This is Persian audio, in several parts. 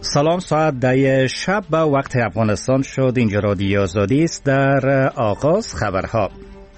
سلام، ساعت 10 شب به وقت افغانستان شد. اینجا رادیو آزادی است. در آغاز خبرها: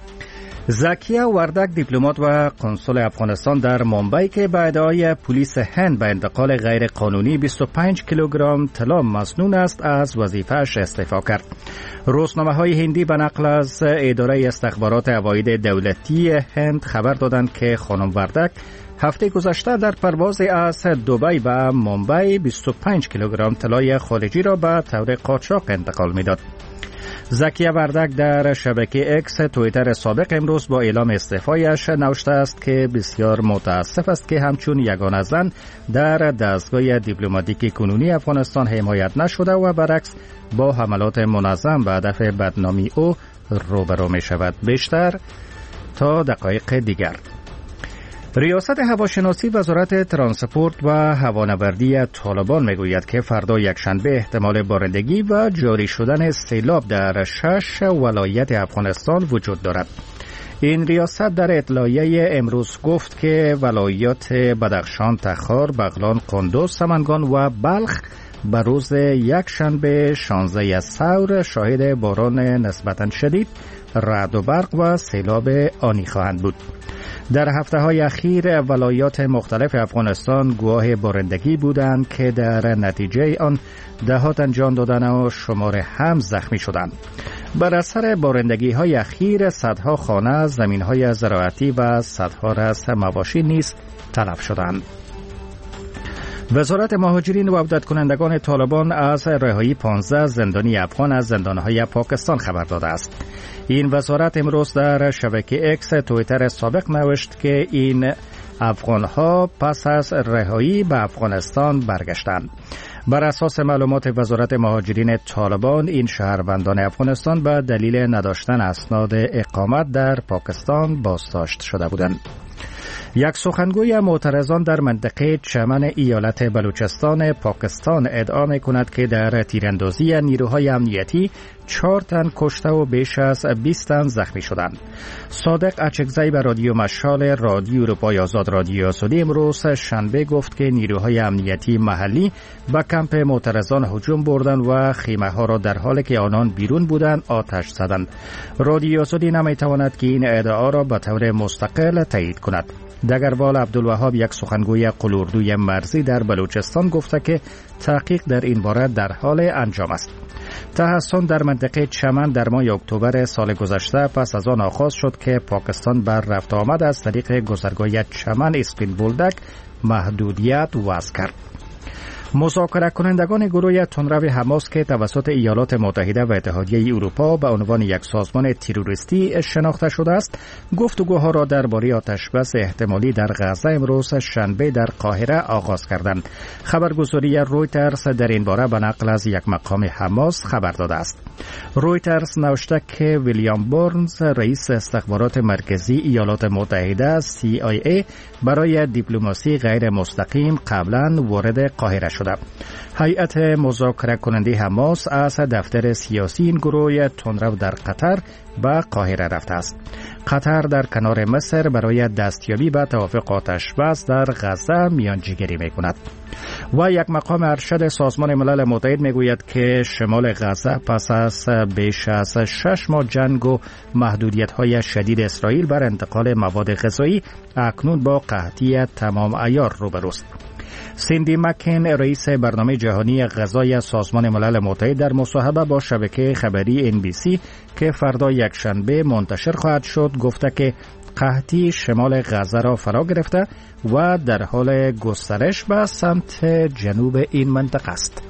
زکیه وردک، دیپلمات و قنسل افغانستان در مومبای که به ادعای پلیس هند به انتقال غیر قانونی 25 کیلوگرم طلا مسنون است، از وظیفه‌اش استعفا کرد. روزنامه‌های هندی به نقل از اداره استخبارات عواید دولتی هند خبر دادند که خانم وردک هفته گذشته در پرواز از دبی به مومبای 25 کیلوگرم طلای خارجی را به طور قاچاق انتقال می‌داد. زکیه وردک در شبکه اکس توییتر سابق امروز با اعلام استعفایش نوشته است که بسیار متاسف است که همچون یگانه زن در دستگاه دیپلماتیک کنونی افغانستان حمایت نشده و برعکس با حملات منظم به هدف بدنامی او روبرو می شود. بیشتر تا دقایق دیگر. ریاست هواشناسی وزارت ترانسپورت و هوانوردی طالبان میگوید که فردا یکشنبه احتمال بارندگی و جاری شدن سیلاب در 6 ولایت افغانستان وجود دارد. این ریاست در اطلاعیه امروز گفت که ولایات بدخشان، تخار، بغلان، قندوز، سمنگان و بلخ به روز یکشنبه 16 ثور شاهد باران نسبتاً شدید، رعد و برق و سیلاب آنی خواهند بود. در هفته‌های اخیر ولایات مختلف افغانستان گواه بارندگی بودند که در نتیجه آن دهات جان دادن و شمار هم زخمی شدند. بر اثر بارندگی‌های اخیر صدها خانه، زمین‌های زراعتی و صدها رأس مواشی نیز تلف شدند. وزارت مهاجرین و عودت کنندگان طالبان از رهایی 15 زندانی افغان از زندان‌های پاکستان خبر داده است. این وزارت امروز در شبکه اکس توییتر سابق نوشت که این افغان‌ها پس از رهایی به افغانستان برگشتند. بر اساس معلومات وزارت مهاجرین طالبان، این شهروندان افغانستان به دلیل نداشتن اسناد اقامت در پاکستان بازداشت شده بودند. یک سخنگوی معترضان در منطقه چمن ایالت بلوچستان پاکستان ادعا می‌کند که در تیراندازی نیروهای امنیتی 4 تن کشته و بیش از 20 تن زخمی شدند. صادق اچکزی به رادیو مشال رادیو اروپای آزاد رادیو آزادی امروز شنبه گفت که نیروهای امنیتی محلی به کمپ معترضان هجوم بردند و خیمه‌ها را در حالی که آنان بیرون بودند آتش زدند. رادیو آزادی نمی‌تواند که این ادعا را به طور مستقل تایید کند. دگروال عبدالوهاب، یک سخنگوی قلوردوی مرزی در بلوچستان، گفته که تحقیق در این باره در حال انجام است. تحصن در منطقه چمن در ماه اکتبر سال گذشته پس از آن آغاز شد که پاکستان بر رفت آمد از طریق گذرگاه چمن اسپین بولدک محدودیت وضع کرد. مذاکره کنندگان گروه تندرو حماس که توسط ایالات متحده و اتحادیه اروپا به عنوان یک سازمان تروریستی شناخته شده است، گفتگوها را درباره آتشبس احتمالی در غزه امروز شنبه در قاهره آغاز کردند. خبرگزاری رویترز در این باره به نقل از یک مقام حماس خبر داده است. رویترز نوشته که ویلیام بورنز، رئیس استخبارات مرکزی ایالات متحده CIA، برای دیپلماسی غیر مستقیم قبلا وارد قاهره شد. هیئت مذاکره کننده حماس از دفتر سیاسی این گروه تندرو در قطر به قاهره رفته است. قطر در کنار مصر برای دستیابی به توافق آتشبس در غزه میانجیگری می‌کند. و یک مقام ارشد سازمان ملل متحد میگوید که شمال غزه پس از بیش از 6 ماه جنگ و محدودیت‌های شدید اسرائیل بر انتقال مواد غذایی اکنون با قحطی تمام عیار روبروست. سیندی مکین، رئیس برنامه جهانی غذای سازمان ملل متحد، در مصاحبه با شبکه خبری NBC که فردا یکشنبه منتشر خواهد شد گفته که قحطی شمال غزه را فرا گرفته و در حال گسترش به سمت جنوب این منطقه است.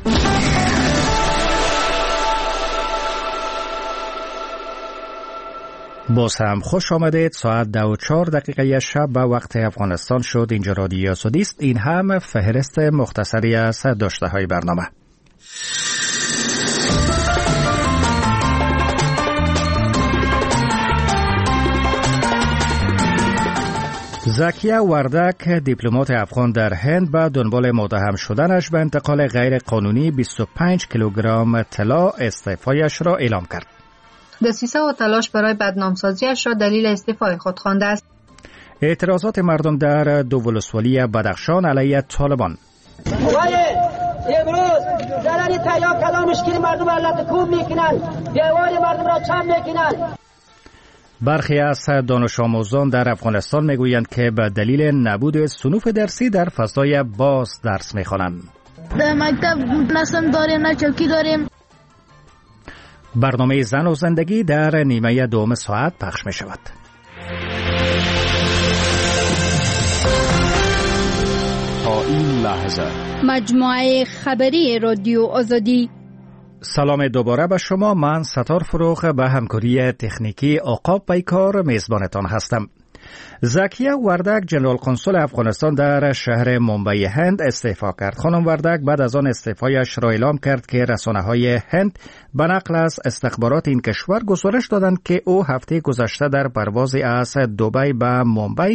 باز هم خوش آمدید. ساعت 2:04 شب به وقت افغانستان شد. اینجا رادیو آزادی است. این هم فهرست مختصری از داشته های برنامه. زکیه وردک، دیپلمات افغان در هند، به دنبال متهم شدنش به انتقال غیر قانونی 25 کیلوگرم طلا استعفایش را اعلام کرد. دسیسه و تلاش برای بدنامسازیش را دلیل استعفای خود خوانده است. اعتراضات مردم در دو ولسوالی بدخشان علیه طالبان. زبانی یا کلام مشکل مردم را لطکوب میکنن، دیوار مردم را چم میکنن. برخی از دانش آموزان در افغانستان میگویند که به دلیل نبود صنوف درسی در فضای باز درس میخوانند. در مکتب نه سنگ داریم نه چوکی داریم. برنامه زن و زندگی در نیمه دوم ساعت پخش می شود. تا این لحظه مجموعه خبری رادیو آزادی. سلام دوباره به شما. من ستار فروغ به همکاری تکنیکی عقاب پیکار میزبانتان هستم. زکیه وردک جنرال کنسول افغانستان در شهر ممبئی هند استعفا کرد. خانم وردک بعد از آن استعفایش را اعلام کرد که رسانه‌های هند به نقل از استخبارات این کشور گزارش دادند که او هفته گذشته در پروازی از دبی به ممبئی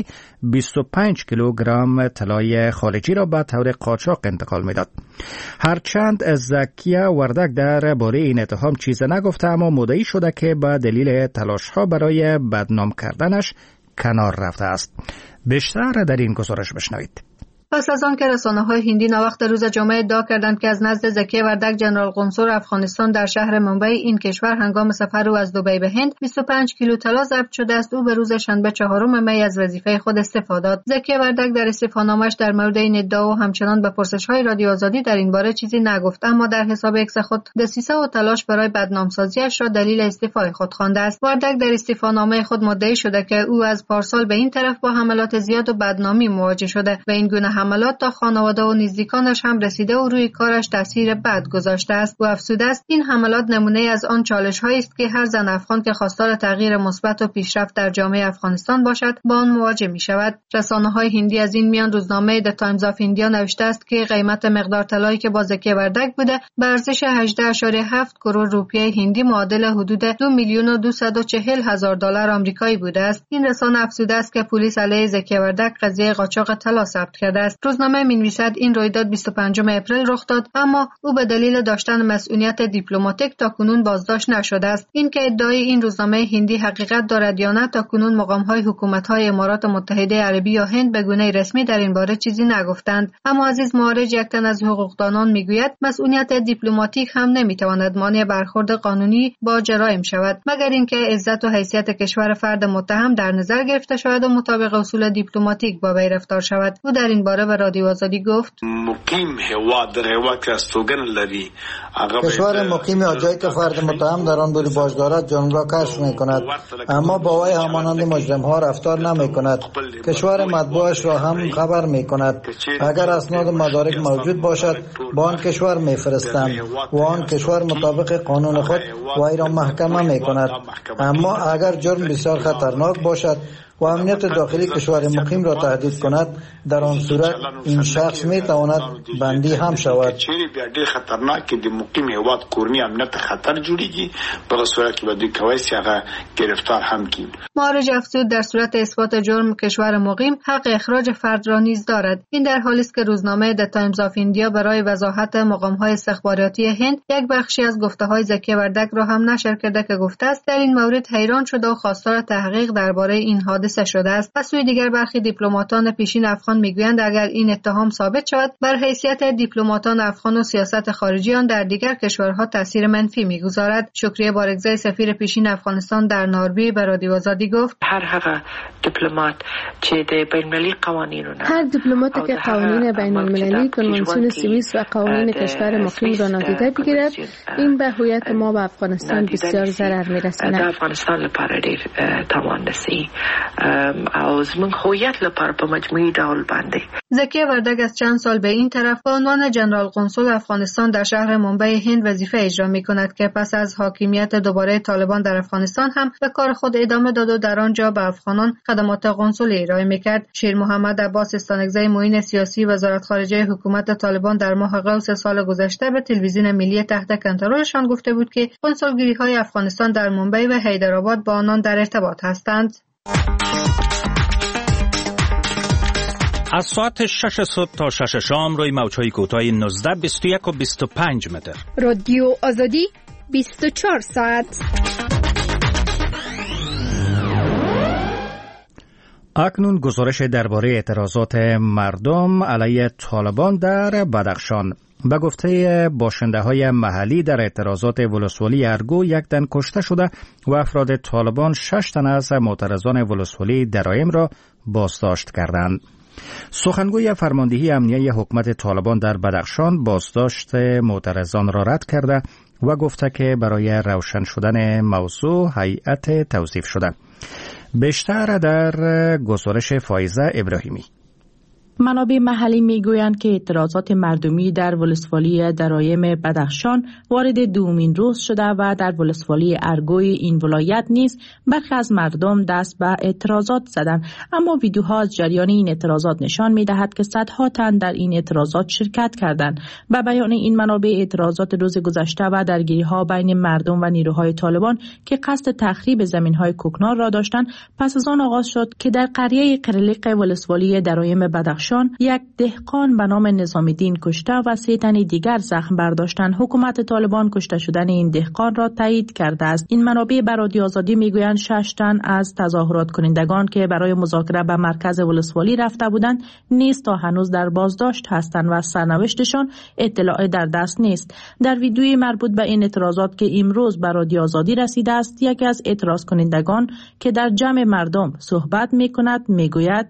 25 کیلوگرم طلای خارجی را به طور قاچاق انتقال می‌داد. هرچند زکیه وردک درباره این اتهام چیزی نگفته، اما مدعی شده که به دلیل تلاش‌ها برای بدنام کردنش کنار رفته است. بیشتر در این گزارش بشنوید. پس از آن که رسانه‌های هندی ناوقت روز جمعه ادعا کردند که از نزد زکیه وردک جنرال قنصل افغانستان در شهر ممبئی این کشور هنگام سفر او از دبی به هند 25 کیلو طلا ضبط شده است، او به روز شنبه 4 می از وظیفه خود استعفا داد. زکیه وردک در استعفانامه‌اش در مورد این ادعا و همچنان به پرسش‌های رادیو آزادی در این باره چیزی نگفت، اما در حساب اکس خود دسیسه و تلاش برای بدنامسازی‌اش را دلیل استعفای خود خوانده است. وردک در استعفانامه خود مدعی شده که او از پارسال به این طرف با حملات زیاد و بدنامی مواجه شده و این گونه حملات تا خانواده و نزدیکانش هم رسیده و روی کارش تاثیر بد گذاشته است. او افزوده است این حملات نمونه از آن چالش‌هایی است که هر زن افغان که خواستار تغییر مثبت و پیشرفت در جامعه افغانستان باشد با آن مواجه می‌شود. رسانه‌های هندی از این میان روزنامه د تایمز آف ایندیا نوشته است که قیمت مقدار طلایی که با زکیه وردک بوده به ارزش 18.7 کرور روپیه هندی معادل حدود 2,240,000 دلار آمریکایی بوده است. این رسانه افزوده است که پلیس علیه زکیه وردک قضیه قاچاق طلا ثبت کرده است. روزنامه می‌نویسد این رویداد 25 اپریل رخ داد، اما او به دلیل داشتن مسئولیت دیپلماتیک تاکنون بازداشت نشده است. این که ادعای این روزنامه هندی حقیقت دارد یا نه تاکنون مقام‌های حکومت‌های امارات متحده عربی یا هند به گونه رسمی در این باره چیزی نگفتند. اما عزیز معارج یک تن از حقوقدانان میگوید مسئولیت دیپلماتیک هم نمی‌تواند مانع برخورد قانونی با جرایم شود مگر اینکه عزت و حیثیت کشور فرد متهم در نظر گرفته شود و مطابق اصول دیپلماتیک با وی رفتار شود. او در این باره به رادیو آزادی گفت مقیم هوا در هوا که استوگن لري کشور مقیم یا جایی که فرد متهم در آن بوری باج دارد جرم را کشف می‌کند، اما با وی همانند مجرم‌ها رفتار نمی‌کند. کشور مطبوعش را هم خبر می‌کند. اگر اسناد مدارک موجود باشد با آن کشور می‌فرستند و آن کشور مطابق قانون خود وی را محکمه می‌کند. اما اگر جرم بسیار خطرناک باشد و امنیت داخلی کشور مقیم را تهدید کند، در آن صورت این شخص می تواند بندی هم شود. چیرې بیا ډېر خطرناک د مقیم هیواد کورنی امنیت خطر جوړیږي، په صورت کې به دوی کولی شي هغه گرفتار هم کړي. معارج افزود در صورت اثبات جرم کشور مقیم حق اخراج فرد را نیز دارد. این در حالی است که روزنامه د تایمز آف ایندیا برای وضاحت مقام‌های استخباراتی هند یک بخشی از گفته‌های زکیه وردک را هم نشر کرده که گفته است در این مورد حیران شده و خواستار تحقیق درباره این حادثه شده است. از سوی دیگر برخی دیپلماتان پیشین افغان میگویند اگر این اتهام ثابت شود بر حیثیت دیپلماتان افغان و سیاست خارجی آن در دیگر کشورها تاثیر منفی میگذارد. شکریه بارگزای سفیر پیشین افغانستان در ناربی به رادیو آزادی گفت هر دیپلمات چې د بین‌المللي قوانینو هر دیپلماتی که قوانین بین‌المللی، کنوانسیون سوئیس و قوانین کشور مقیم را نادیده بگیرد، این به هویت ما و افغانستان بسیار ضرر میرساند. افغانستان لپاره ډیر تاوان رسوي او زموږ هویت لپاره په مجموعي ډول باندې. زکیه وردک از چند سال به این طرف به عنوان جنرال قنصل افغانستان در شهر ممبئی هند وظیفه اجرا می‌کند که پس از حاکمیت دوباره طالبان در افغانستان هم به کار خود ادامه داد و در آنجا به افغانان خدمات قنصلی ارائه می‌کرد. شیر محمد عباس استانگزی معین سیاسی وزارت خارجه حکومت طالبان در ماه قوس سال گذشته به تلویزیون ملی تحت کنترلشان گفته بود که قنصلگری‌های افغانستان در ممبئی و حیدرآباد با آنان در ارتباط هستند. از ساعت 6 صبح تا 6 شام روی موج‌های کوتاه 19 21 و 25 متر. رادیو آزادی 24 ساعت. اکنون گزارش درباره اعتراضات مردم علیه طالبان در بدخشان. به گفته باشنده های محلی در اعتراضات ولسوالی ارگو 1 تن کشته شده و افراد طالبان 6 تن از معترضان ولسوالی درایم را بازداشت کردند. سخنگوی فرماندهی امنیه حکومت طالبان در بدخشان بازداشت معترضان را رد کرده و گفته که برای روشن شدن موضوع هیئت توصیف شده. بیشتر در گزارش فایزه ابراهیمی. منابع محلی میگویند که اعتراضات مردمی در ولسوالی درایم بدخشان وارد دومین روز شده و در ولسوالی ارگوی این ولایت نیز برخی از مردم دست به اعتراضات زدند، اما ویدیوها از جریان این اعتراضات نشان می‌دهد که صدها تن در این اعتراضات شرکت کردند. به بیان این منابع، اعتراضات روز گذشته و درگیری‌ها بین مردم و نیروهای طالبان که قصد تخریب زمین‌های کوکنار را داشتند پس از آن آغاز شد که در قریه قرلیق ولسوالی درایم بدخشان یک دهقان به نام نظامی‌دین کشته و 3 تن دیگر زخم برداشتند. حکومت طالبان کشته شدن این دهقان را تایید کرده است. این منابع به رادیو آزادی میگویند 6 تن از تظاهرات کنندگان که برای مذاکره به مرکز ولسوالی رفته بودند نیز تا هنوز در بازداشت هستند و سرنوشتشان اطلاع در دست نیست. در ویدیوی مربوط به این اعتراضات که امروز به رادیو آزادی رسیده است، یکی از اعتراض کنندگان که در جمع مردم صحبت میکند میگوید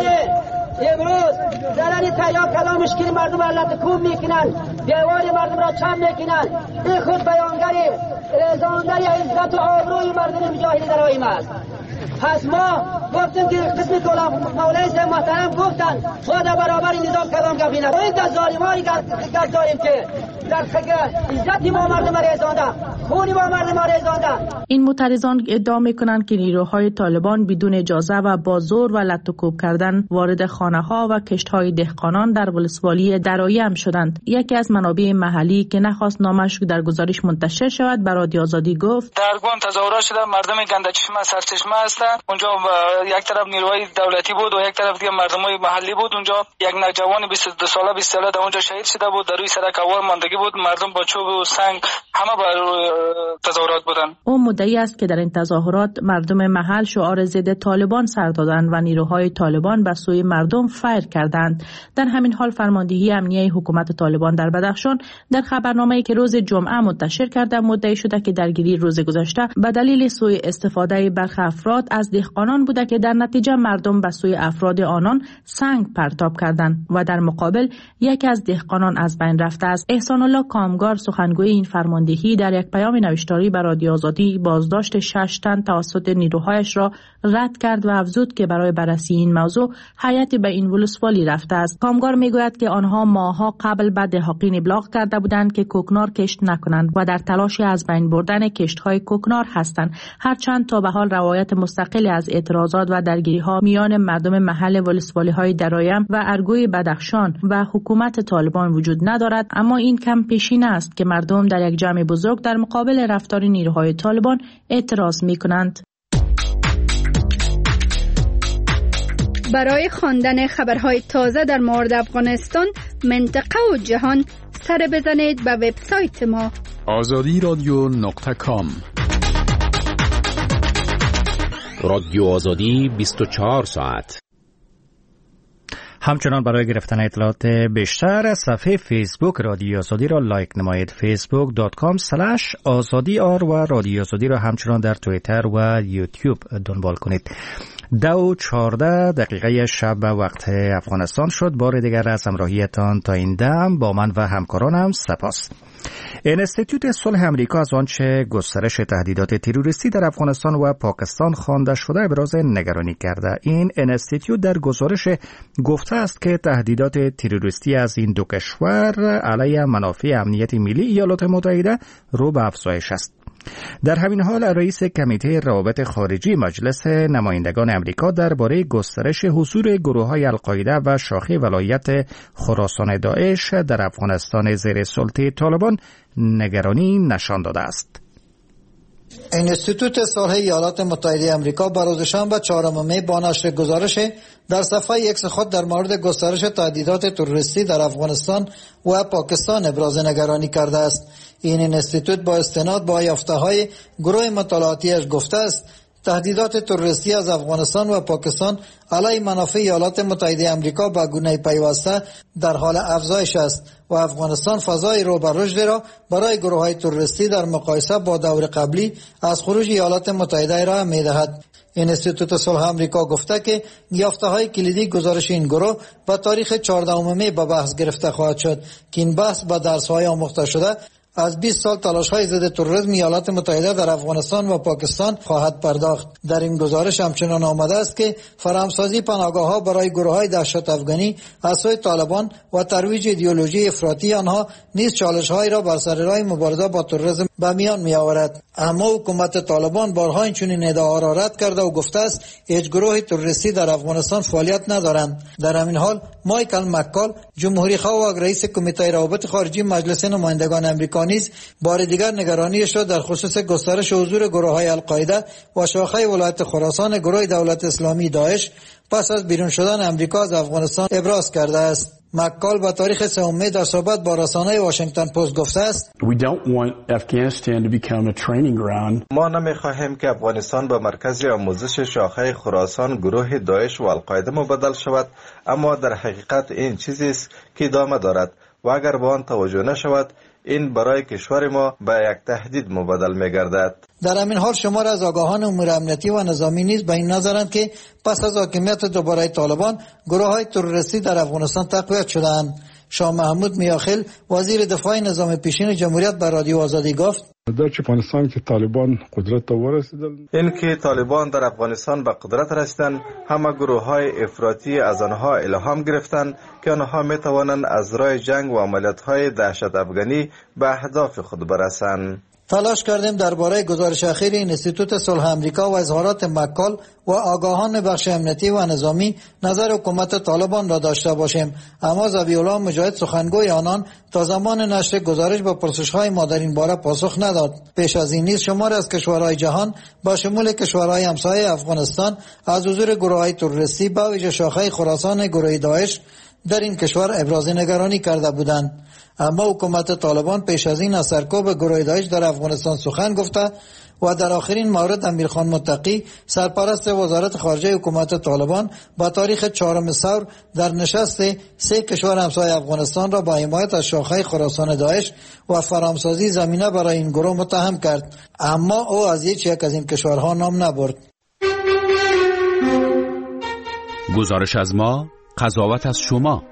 امروز دارن تیار کلام مشکل مردم علت کوب میکنن، دیوار مردم را چم میکنن. این خود بیانگری رضاندن عزت و آبروی مردم مجاهدین درایم است. پس ما گفتیم که قسم کلام مولای صاحب محترم گفتن خود برابر نظام کلام گفینه و این در ظالمانی گفت داریم که در عزت ما مردم رضانده، خونی ما مردم رضانده. این معترضان ادعا میکنند که نیروهای طالبان بدون اجازه و با زور و لط و کوب کردن وارد خانه ها و کشت های دهقانان در ولسوالی درایم شدند. یکی از منابع محلی که نخواست نامش در گزارش منتشر شود بر رادیو آزادی گفت در گام تظاهرات شده، مردم گندچشمه سرچشمه هستند. اونجا یک طرف نیروهای دولتی بود و یک طرف دیگه مردمای محلی بود. اونجا یک نوجوان 22 ساله 20 ساله در اونجا شهید شده بود. در روی سرک هوار ماندگی بود. مردم با چوب و سنگ همه بر تظاهرات بودن. او مدعی است که در این تظاهرات مردم محل شعار ضد طالبان سر دادند و نیروهای طالبان به سوی مردم فیر کردند. در همین حال فرماندهی امنیه حکومت طالبان در بدخشان در خبرنامه‌ای که روز جمعه منتشر کرده مدعی شده که درگیری روز گذشته به دلیل سوء استفاده برخی افراد از دهقانان بوده که در نتیجه مردم به سوی افراد آنان سنگ پرتاب کردند و در مقابل یکی از دهقانان از بین رفته است. احسان الله کامگار سخنگوی این فرماندهی در یک پیام نوشتاری به رادیو آزادی بازداشت 6 تن توسط نیروهایش را رد کرد و افزود که برای بررسی این موضوع هیئتی به این ولسوالی رفته است. کامگار میگوید که آنها ماه‌ها قبل به دهقان ابلاغ کرده بودند که کوکنار کشت نکنند و در تلاش از بین بردن کشت‌های کوکنار هستند، هرچند تا به حال روایت مستقلی از اعتراضات و درگیری‌ها میان مردم محل ولسوالی‌های درایم و ارگوی بدخشان و حکومت طالبان وجود ندارد. اما این کم پیشینه است که مردم در یک جمع بزرگ در مقابل رفتار نیروهای طالبان اعتراض می‌کنند. برای خواندن خبرهای تازه در مورد افغانستان، منطقه و جهان سر بزنید به وبسایت ما azadiradyo.com. رادیو آزادی 24 ساعت. همچنان برای گرفتن اطلاعات بیشتر صفحه فیسبوک رادیو آزادی را لایک نمایید. facebook.com/azadi و رادیو آزادی را همچنان در توییتر و یوتیوب دنبال کنید. 2:14 شب وقت افغانستان شد. بار دیگر از همراهیتان تا این دم با من و همکارانم سپاس. انستیتوت صلح امریکا از آنچه گسترش تهدیدات تروریستی در افغانستان و پاکستان خوانده شده ابراز نگرانی کرده. این انستیتوت در گزارش گفته است که تهدیدات تروریستی از این دو کشور علیه منافع امنیت ملی ایالات متحده رو به افزایش است. در همین حال رئیس کمیته روابط خارجی مجلس نمایندگان امریکا درباره گسترش حضور گروه‌های القاعده و شاخه ولایت خراسان داعش در افغانستان زیر سلطه طالبان نگرانی نشان داده است. انستیتوت صلح ایالات متحده آمریکا بر روز شنبه 4 می با نشر گزارش در صفحه ایکس خود در مورد گسترش تهدیدات تروریستی در افغانستان و پاکستان ابراز نگرانی کرده است. این انستیتوت با استناد با یافته‌های گروه مطالعاتیش گفته است تهدیدات تروریستی از افغانستان و پاکستان علیه منافع ایالات متحده آمریکا به گونه پیوسته در حال افزایش است و افغانستان فضای رو به رشد را برای گروه‌های تروریستی در مقایسه با دور قبلی از خروج ایالات متحده را می‌دهد. انستیتوت صلح آمریکا گفته که یافته‌های کلیدی گزارش این گروه با تاریخ 14 می به بحث گرفته خواهد شد که این بحث با درس‌های آموخته شده از 20 سال تلاش‌های ضد تروریسم ایالات متحده در افغانستان و پاکستان خواهد پرداخت. در این گزارش همچنان آمده است که فراهمسازی پناهگاه‌ها برای گروه‌های دهشت افغانی از سوی طالبان و ترویج ایدئولوژی افراطی آنها نیز چالش‌هایی را بر سر راه مبارزه با تروریسم به میان می‌آورد. اما حکومت طالبان بارها اینچنین ادعاها را رد کرده و گفته است هیچ گروه تروریستی در افغانستان فعالیت ندارند. در همین حال مایکل مکال جمهوری‌خواه و رئیس کمیته روابط خارجی مجلس نمایندگان آمریکا نیز بار دیگر نگرانیش را در خصوص گسترش حضور گروه‌های القاعده و شاخه ولایت خراسان گروه دولت اسلامی داعش پس از بیرون شدن آمریکا از افغانستان ابراز کرده است. مکال با تاریخ 3 می در صحبت با رسانه واشنگتن پست گفته است ما نمی‌خواهیم که افغانستان به مرکز آموزش شاخه خراسان گروه داعش و القاعده مبدل شود، اما در حقیقت این چیزی است که ادامه دارد و اگر به آن توجه نشود این برای کشور ما به یک تهدید مبدل می‌گردد. در همین حال شمار از آگاهان امور امنیتی و نظامی نیز به این نظرند که پس از حاکمیت دوباره طالبان گروه‌های تروریستی در افغانستان تقویت شده‌اند. شاه محمود میاخیل وزیر دفاع نظام پیشین جمهوریت به رادیو آزادی گفت در افغانستان که طالبان قدرت تا ورسیدن، این که طالبان در افغانستان به قدرت رسیدن همه گروه‌های افراطی از آنها الهام گرفتند که آنها می‌توانند از راه جنگ و عملیات‌های دهشت افغانی به اهداف خود برسند. تلاش کردیم درباره گزارش اخیر انستیتوت صلح آمریکا و اظهارات مکال و آگاهان بخش امنیتی و نظامی نظر حکومت طالبان را داشته باشیم، اما ذبیح الله مجاهد سخنگوی آنان تا زمان نشر گزارش با پرسش‌های ما در این باره پاسخ نداد. پیش از این نیز شمار از کشورهای جهان با شمول کشورهای همسایه افغانستان از حضور گروه‌های تروریستی به ویژه شاخه خراسان گروه داعش در این کشور ابراز نگرانی کرده بودند. اما حکومت طالبان پیش از این از سرکوب گروه داعش در افغانستان سخن گفته و در آخرین مورد امیرخان متقی سرپرست وزارت خارجه حکومت طالبان با تاریخ 4 ثور در نشست 3 کشور همسایه افغانستان را با حمایت از شاخه خراسان داعش و فراهمسازی زمینه برای این گروه متهم کرد، اما او از هیچ یک از این کشورها نام نبرد. گزارش از ما، قضاوت از شما.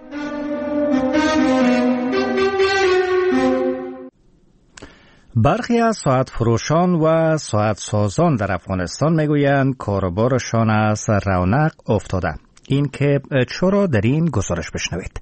برخی از ساعت فروشان و ساعت سازان در افغانستان میگویند کاروبارشان از رونق افتاده. این که چرا در این گزارش بشنوید.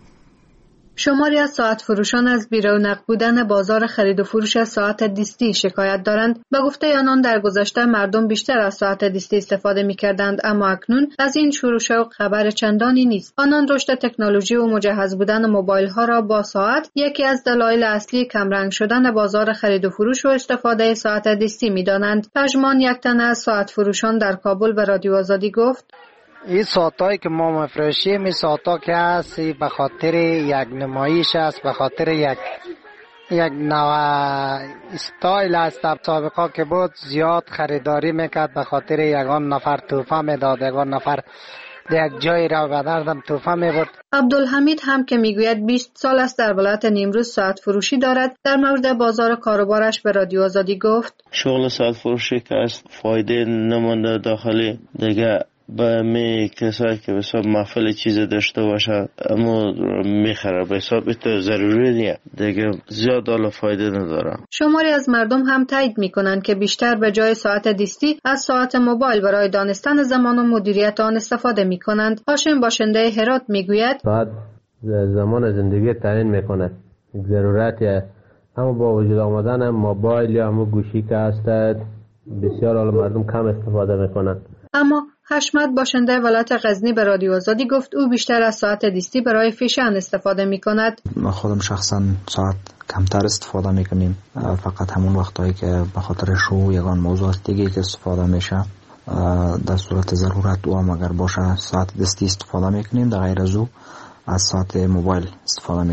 شماری از ساعت فروشان از بی‌رونق بودن بازار خرید و فروش ساعت دستی شکایت دارند. به گفته آنان در گذشته مردم بیشتر از ساعت دستی استفاده می‌کردند، اما اکنون از این شور و شوق خبر چندانی نیست. آنان رشد تکنولوژی و مجهز بودن موبایل‌ها را با ساعت یکی از دلایل اصلی کمرنگ شدن بازار خرید و فروش و استفاده ساعت دستی می‌دانند. پژمان یک تن از ساعت فروشان در کابل به رادیو آزادی گفت این ساعتایی که ما مفروشیم این ساعتا که هست به خاطر یک نمایش است، به خاطر یک نوع استایل است. سابقا که بود زیاد خریداری میکرد، به خاطر یگان نفر توفه میداد، یگان نفر یک جایی را به دردم توفه میبرد. عبدالحمید هم که میگوید 20 سال است در ولایت نیمروز ساعت فروشی دارد، در مورد بازار کاروبارش به رادیو آزادی گفت شغل ساعت فروشی که است فایده نمانده داخلی دیگه به می کسایی که به حساب محفل چیز داشته باشه اما میخره به حساب تو ضروری نیست دیگه، زیاد حالا فایده نداره. شماری از مردم هم تایید میکنند که بیشتر به جای ساعت دستی از ساعت موبایل برای دانستن زمان و مدیریت آن استفاده میکنند. هاشم باشنده هرات میگوید ساعت زمان زندگی تعیین میکنه، ضرورت، اما با وجود آمدن موبایل یا همون گوشی که هست بسیار حالا مردم کم استفاده میکنن. اما حشمت باشنده ولایت غزنی به رادیو آزادی گفت او بیشتر از ساعت دستی برای فیشن استفاده میکند. ما خودم شخصا ساعت کمتر استفاده میکنیم، فقط همون وقتایی که به خاطر شو یگان موضوعات دیگه که استفاده میشه در صورت ضرورت و اگر باشه ساعت دستی استفاده میکنیم، در غیر از او از ساعت موبایل استفاده میکنیم.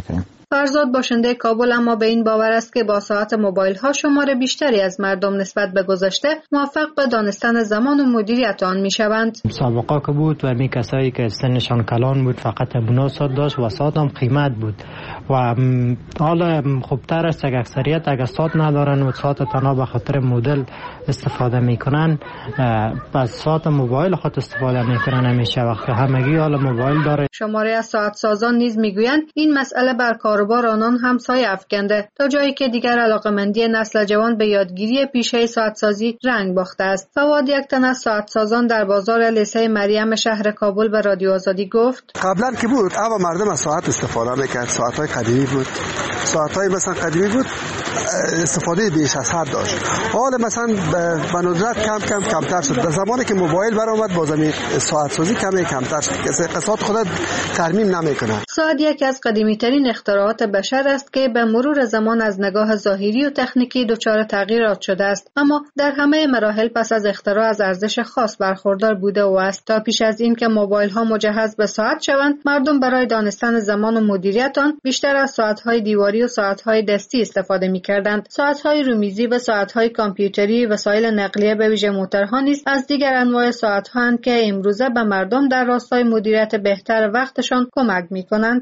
فرزاد باشنده کابل اما به این باور است که با ساعت موبایل ها شمار بیشتری از مردم نسبت به گذشته موفق به دانستن زمان و مدیریت آن می شوند. سابقه که بود و می کسایی که سنشان کلان بود فقط ابونا ساعت داشت و ساعت هم قیمت بود و حالا خوبتر است که اکثریت اگر ساعت ندارن و ساعت تنها به خاطر مدل استفاده میکنن از ساعت موبایل خود استفاده میکنن. همیشه وقت همگی حالا موبایل داره. شماره از ساعت سازان نیز میگویند این مسئله بر کاروبار آنان هم سایه افکنده تا جایی که دیگر علاقمندی نسل جوان به یادگیری پیشه ساعت سازی رنگ باخته است. فواد یک تن از ساعت سازان در بازار لیسه مریم شهر کابل به رادیو آزادی گفت قبلا که بود اما مردم از ساعت استفاده میکرد. ساعت‌های قدیمی بود. ساعت‌های مثلا قدیمی بود استفاده بیش از حد داشت. حالا مثلا به ندرت کمتر شد. در زمانی که موبایل برآمد باز ساعت سازی کمتر شد. کسی قسمت خود ترمیم نمیکنه. ساعت یکی از قدیمی‌ترین اختراعات بشر است که به مرور زمان از نگاه ظاهری و تکنیکی دچار تغییرات شده است، اما در همه مراحل پس از اختراع از ارزش خاص برخوردار بوده و است. تا پیش از این که موبایل‌ها مجهز به ساعت شوند، مردم برای دانستن زمان و مدیریت آن بیشتر از ساعت‌های دیواری و ساعت‌های دستی استفاده می‌کردند. ساعت‌های رومیزی و ساعت‌های کامپیوتری، وسایل نقلیه به ویژه موترها نیز از دیگر انواع ساعت‌هاند که امروزه به مردم در راستای مدیریت بهتر وقتشان کمک می‌کنند.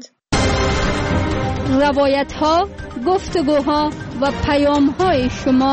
روایت‌ها، گفتگوها و پیام‌های شما.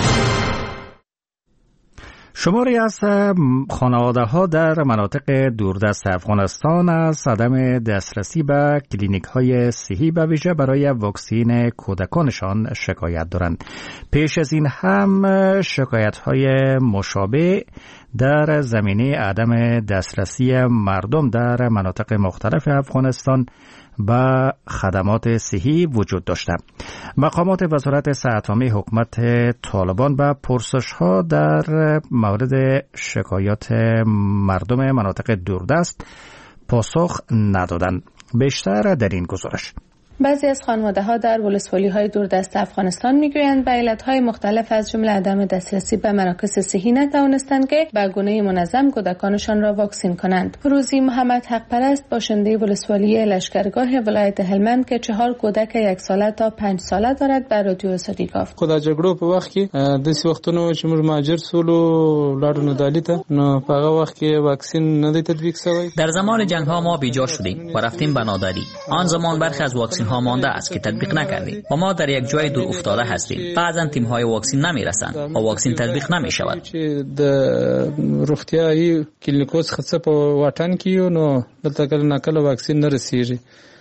شماری از خانواده‌ها در مناطق دوردست افغانستان از عدم دسترسی به کلینیک‌های صحی به ویژه برای واکسین کودکانشان شکایت دارند. پیش از این هم شکایت‌های مشابه در زمینه عدم دسترسی مردم در مناطق مختلف افغانستان با خدمات صحی وجود داشته. مقامات وزارت صحت عامه حکومت طالبان به پرسش‌ها در مورد شکایات مردم مناطق دوردست پاسخ ندادند. بیشتر در این گزارش. بعضی از خانواده‌ها در ولسوالی‌های دوردست افغانستان می‌گویند به علت‌های مختلف از جمله عدم دسترسی به مراکز صحی نتوانستند که به گونه منظم کودکانشان را واکسین کنند. روزی محمد حق‌پرست باشنده ولسوالی لشکرگاه ولایت هلمند که 4 کودک 1 ساله تا 5 ساله دارد بر رادیو آزادی گفت: خدا جګړو په وخت کې د څه وختونو چې موږ مهاجر سولو لاړو نه دالي ته نو په هغه وخت کې واکسین نه دی تطبیق شوی. در زمان جنگ‌ها ما بیجا شدیم و رفتیم به ناداری. آن زمان برخی از واکسین ها مانده است که تطبیق نکردیم و ما در یک جای دور افتاده هستیم. بعضا تیم های واکسین نمیرسند و واکسین تطبیق نمی شود. د روغتیايي کلینیکوس خصه په واټن کې نو دلته کله ناکله واکسین نه رسیږي.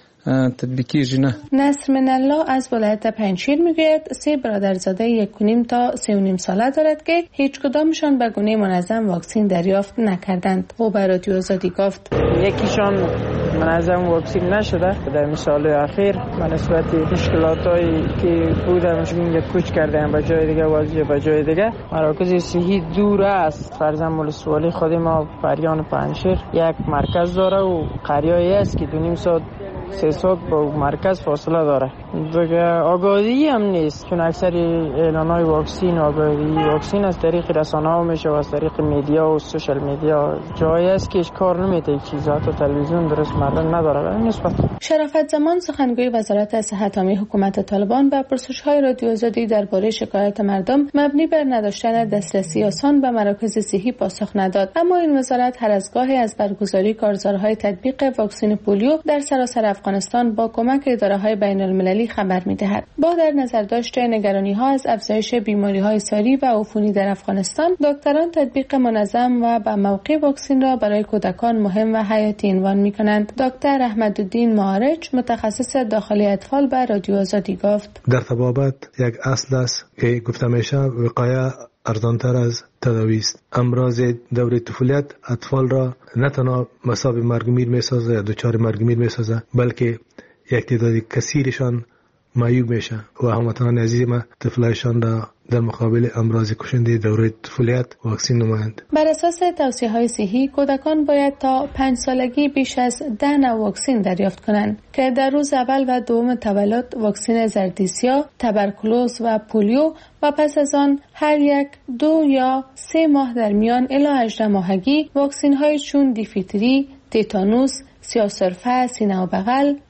نصر من الله از ولایت پنجشیر میگوید 3 برادرزاده 1.5 تا 3.5 ساله دارد که هیچ کدامشان به گونه منظم واکسین دریافت نکردند. او به رادیو آزادی گفت: یکیشان منظم واکسین نشده. در سال اخیر به نسبت مشکلاتایی که بودم کوچ کردم به جای دیگه واجه به جای دیگه. مراکز صحی دور است. فرضاً ولسوالی خود ما پریان پنجشیر یک مرکز داره و قریایی است که 2.5 ساعت 3 ساعت با مرکز فاصله داره. دیگه آگاهی هم نیست، چون اکثر اعلان‌های واکسین واکسین از طریق رسانه‌ها میشه و از طریق میدیا و سوشال میدیا. جایی است که هیچ کار نمیده. چیزا تو تلویزیون درست مردم نداره. نسبت شرافت زمان سخنگوی وزارت صحت عامه حکومت طالبان به پرسش‌های رادیو آزادی درباره شکایت مردم مبنی بر نداشتن دسترسی آسان به مراکز صحی پاسخ نداد، اما این وزارت هر از گاهی از برگزاری کارزارهای تطبیق واکسن پولیو در سراسر افغانستان با کمک اداره‌های بین‌المللی خبر می‌دهد. با در نظر داشته نگرانی‌ها از افزایش بیماری‌های ساری و عفونی در افغانستان، دکتران تطبیق منظم و به موقع واکسن را برای کودکان مهم و حیاتی عنوان می‌کنند. دکتر احمدالدین معارج متخصص داخلی اطفال به رادیو آزادی گفت: در طبابت یک اصل است که گفته میشه وقایه ارزانتر از تداوی است. امراض دوره طفولیت اطفال را نه تنها مصاب مرگ میر میسازه یا دچار مرگ میر میسازه، بلکه یک تعداد کثیرشان معیوب میشه و هموطنان عزیز ما طفلایشان را در مقابل امراض کشنده دوره طفولیت واکسین نمایند. بر اساس توصیه‌های صحی کودکان باید تا 5 سالگی بیش از 10 نوع واکسین دریافت کنند که در روز اول و دوم تولد واکسن زردیسیا، تبرکلوز و پولیو و پس از آن هر 1، 2 یا 3 ماه در میان الی 18 ماهگی واکسین‌های چون دیفتری، تتانوس، سیاه‌سرفه، سینه و بغل،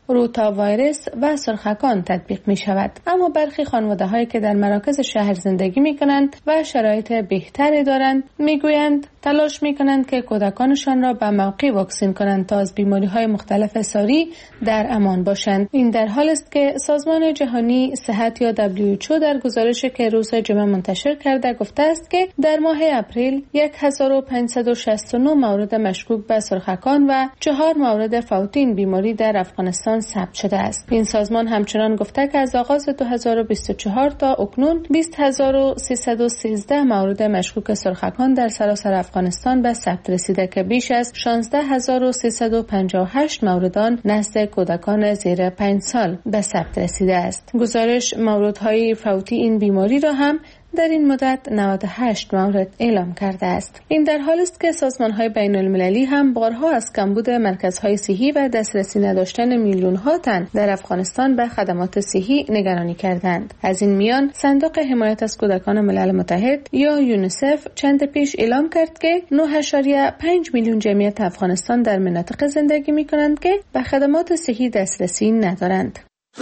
روتا ویروس و سرخکان تطبیق می شود. اما برخی خانواده‌هایی که در مراکز شهر زندگی می کنند و شرایط بهتری دارند می گویند تلاش می کنند که کودکانشان را به موقع واکسین کنند تا از بیماری‌های مختلف ساری در امان باشند. این در حال است که سازمان جهانی صحت یا WHO در گزارشی که روز جمعه منتشر کرده گفته است که در ماه اپریل 1569 مورد مشکوک به سرخکان و 4 مورد فوت این بیماری در افغانستان ثبت شده است. این سازمان همچنان گفته که از آغاز 2024 تا اکنون 20313 مورد مشکوک سرخکان در سراسر افغانستان به ثبت رسیده که بیش از 16358 مورد آن نزد کودکان زیر 5 سال به ثبت رسیده است. گزارش موردهای فوتی این بیماری را هم در این مدت 98 مورد اعلام کرده است. این در حال است که سازمان‌های بین‌المللی هم بارها از کمبود مرکزهای صحی و دسترسی نداشتن میلیون‌ها تن در افغانستان به خدمات صحی نگرانی کردند. از این میان صندوق حمایت از کودکان ملل متحد یا یونیسف چند پیش اعلام کرد که 9.5 میلیون جمعیت افغانستان در مناطق زندگی می‌کنند که به خدمات صحی دسترسی ندارند.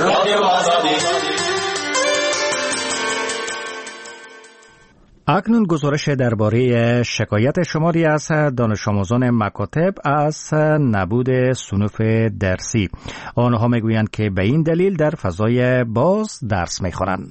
اکنون گزارش درباره شکایت شماری از دانش آموزان مکاتب از نبود صنوف درسی. آنها میگویند که به این دلیل در فضای باز درس میخوانند.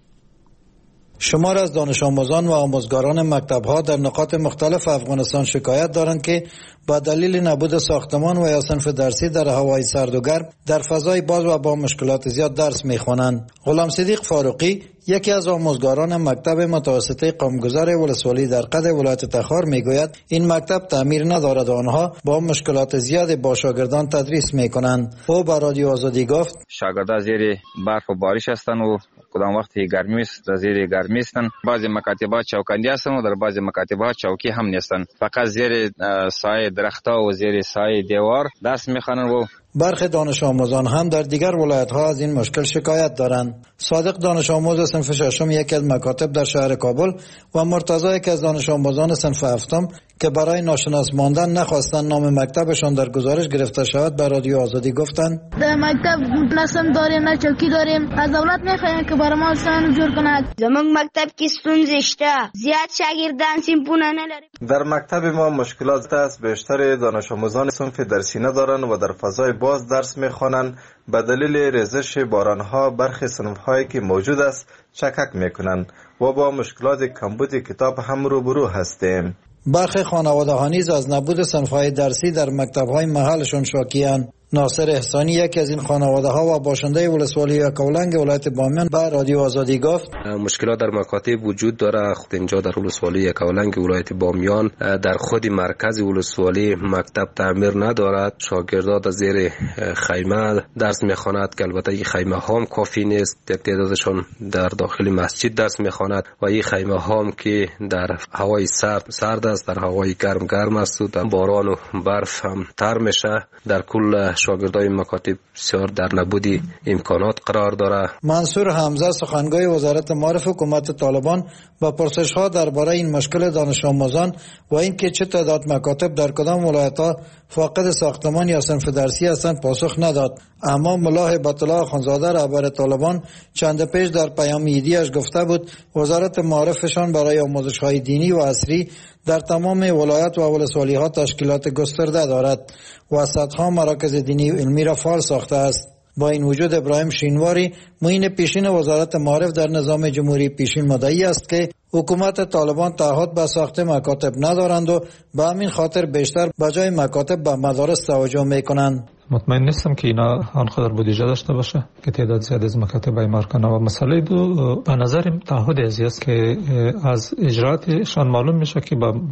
شمار از دانش آموزان و آموزگاران مکتب‌ها در نقاط مختلف افغانستان شکایت دارند که با دلیل نبود ساختمان و یا صنف درسی در هوای سرد و گرم در فضای باز و با مشکلات زیاد درس می‌خوانند. غلام صدیق فاروقی یکی از آموزگاران مکتب متوسطه قومگذار ولسوالی در قد ولایت تخار میگوید این مکتب تعمیر ندارد و آنها با مشکلات زیاد با شاگردان تدریس میکنند. او با رادیو آزادی گفت شاگردان زیر برف و بارش هستند و کدام وقتی گرمی است در زیر گرمی هستند. بعضی مکاتب‌ها چوکندی هستند و در بعضی مکاتب‌ها چوکی هم نیستند. فقط زیر سایه درخت‌ها و زیر سایه دیوار درس میخوانند و برخی دانش آموزان هم در دیگر ولایت‌ها از این مشکل شکایت دارند. صادق دانش آموز صنف ششم یکی از مکاتب در شهر کابل و مرتضی یکی از دانش آموزان صنف هفتم که برای ناشناس ماندن نخواستند نام مکتبشان در گزارش گرفته شود به رادیو آزادی گفتند در مکتب نه صنف داریم نه چوکی داریم. از دولت می‌خوایم که برای ما صنف جور کند. زمان مکتب کی ستونزه شته زیاد شاگردان صنفونه نداریم. در مکتب ما مشکلات است. بیشتر دانش آموزان صنف درسی ندارند و در فضای باز درس می‌خوانند. به دلیل ریزش باران‌ها برخی صنف‌هایی که موجود است شکک می‌کنند و با مشکلات کمبود کتاب هم روبرو هستیم. برخی خانواده‌ها نیز از نبود صنف‌های درسی در مکتب‌های محلشان شاکی‌اند. ناصر احسانی یکی از این خانواده‌ها و باشنده ولسوالی یکاولنگ ولایت بامیان به رادیو آزادی گفت مشکلات در مکاتب وجود داره. خود اینجا در ولسوالی یکاولنگ ولایت بامیان در خود مرکز ولسوالی مکتب تعمیر ندارد. شاگردان در زیر خیمه درس می‌خواند که البته این خیمه ها هم کافی نیست. یک تعدادشان در داخل مسجد درس می‌خواند و این خیمه ها هم که در هوای سرد است، در هوای گرم است و در باران و برف هم تر میشه. در کل شاگردای مکاتب بسیار در نبودی امکانات قرار داره. منصور حمزه سخنگوی وزارت معارف حکومت طالبان با پرسش‌ها درباره این مشکل دانش آموزان و اینکه چه تعداد مکاتب در کدام ولایت‌ها فاقد ساختمان یا صنف درسی هستند پاسخ نداد. اما ملا هیبت الله خانزاده رهبر طالبان چند پیش در پیام ایدیش گفته بود وزارت معارفشان برای آموزش‌های دینی و عصری در تمام ولایت و ولسوالی‌ها تشکیلات گسترده دارد و صدها مراکز دینی و علمی را فعال ساخته است. با این وجود ابراهیم شینواری معین پیشین وزارت معارف در نظام جمهوری پیشین مدعی است که حکومت طالبان تعهد به ساخت مکاتب ندارند و به همین خاطر بیشتر به جای مکاتب به مدارس توجه میکنند. مطمئن نیستم که اینا آنقدر بودجه داشته باشه که تعداد زیاد از مکاتب اعمار کنه و مسئله دو به نظر تعهد ازی است که از اجراتشان معلوم میشه که با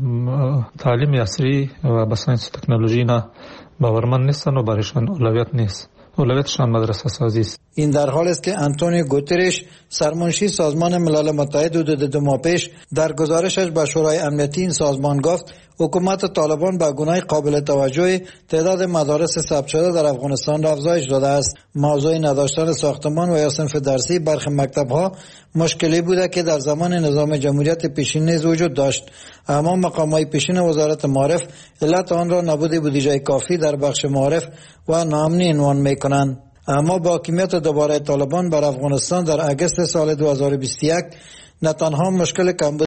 تعلیم عصری و با ساینس و تکنولوژی نه باورمند نیستن و برایشان اولویت نیست. اولویتشان مدرسه سازی است. این در حال است که آنتونیو گوترش سرمنشی سازمان ملل متحد حدود 2 ماه پیش در گزارشش به شورای امنیتی این سازمان گفت حکومت طالبان به گونه قابل توجه تعداد مدارس ثبت شده در افغانستان را افزایش داده است. موضوع نداشتن ساختمان و یا صنف درسی برخی مکتب‌ها مشکلی بوده که در زمان نظام جمهوریت پیشین نیز وجود داشت، اما مقام‌های پیشین وزارت معارف علت آن را نبود بودجه کافی در بخش معارف و ناامنی عنوان می‌کنند. اما با حاکمیت دوباره طالبان بر افغانستان در اگست سال 2021 نه تنها مشکل کمبود